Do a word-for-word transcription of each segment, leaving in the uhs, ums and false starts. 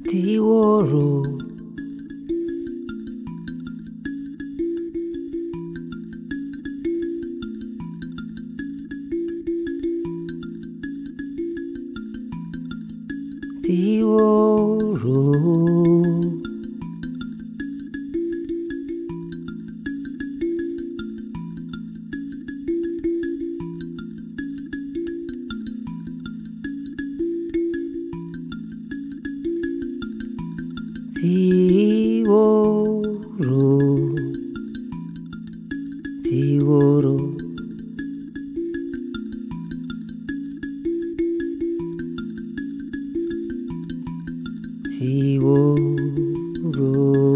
Tiworo Tiworo Tiworo Tiworo Tiworo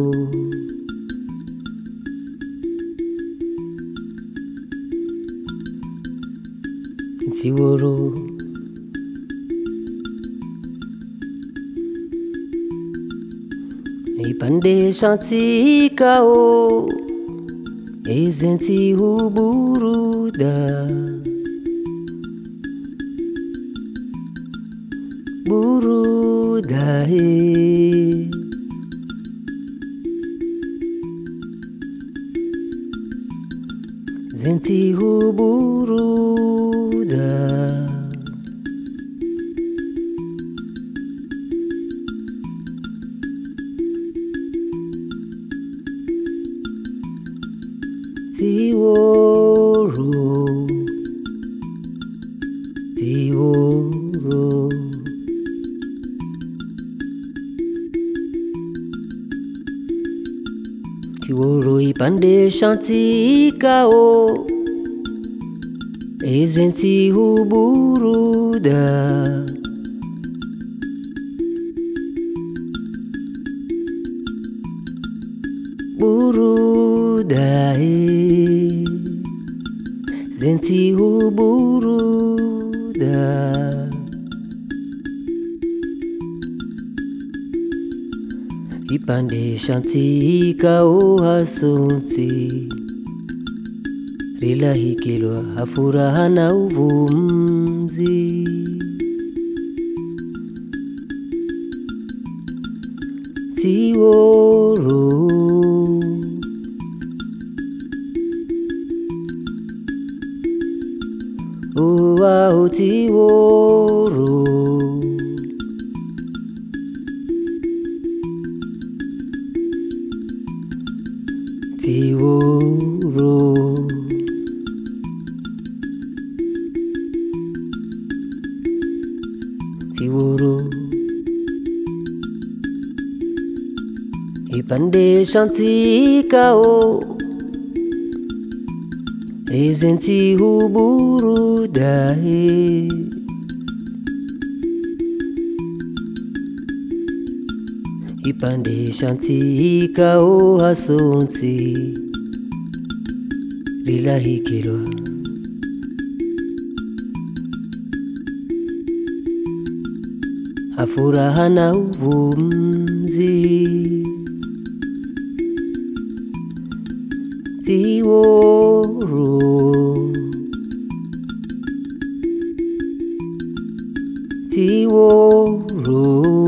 Tiworo Ipande shanti kao ezenti huburuda buruda he zenti huburuda Tiworo Tiworo Tiworo ipande shanti kao ezenti huburuda buruda he zenti huburuda ipande shanti kao hasonti rilahi kilwa hafuraha na uvumzi Tiworo Oh, wow, Tiworo Tiworo Tiworo Ipande shanti kao ezenti huburuda he ipande shanti kao hasonti lilahi kilwa hafuraha na uvumzi Tiworo Tiworo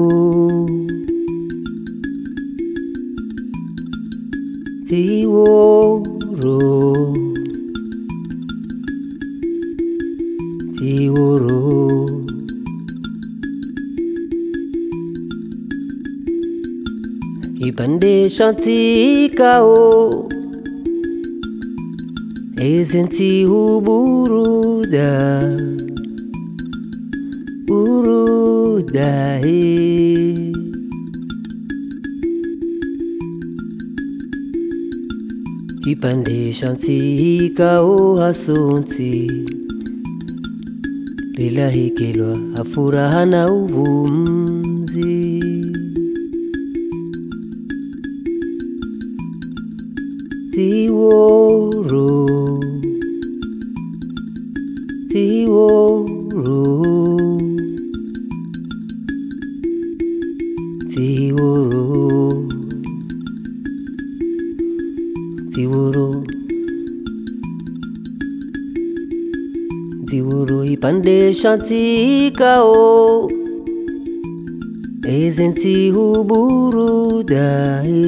Tiworo Tiworo Ipande shanti kao ezenti huburuda buruda he ipande shanti kao hasonti lilahi kilwa hafuraha na uvumzi Tiworo Tiworo Tiworo Tiworo Tiworo ipande shanti kao ezenti uburudae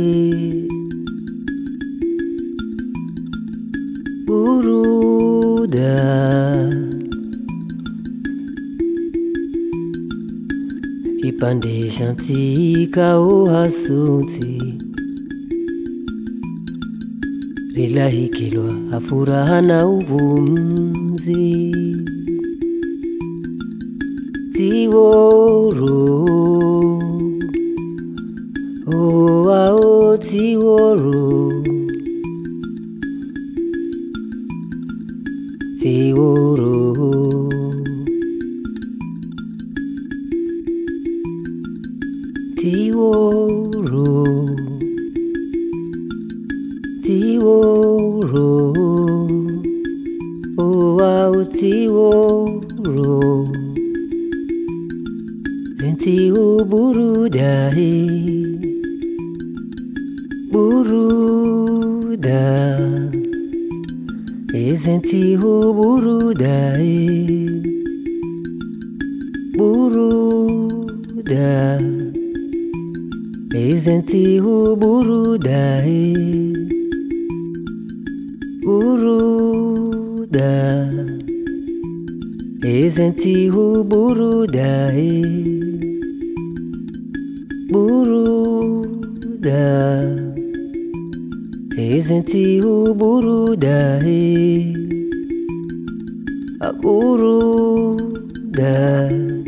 buruda ipande shanti kao hasunti lilahi kilwa afuraha na uvumzi tiworo oh ao tiworo tiworo tiworo tiworo oh ao tiworo zenti uburudae buruda ezenti uburudae buruda ezenti uburudae buruda ezenti uburudae buruda ezenti uburudae buruda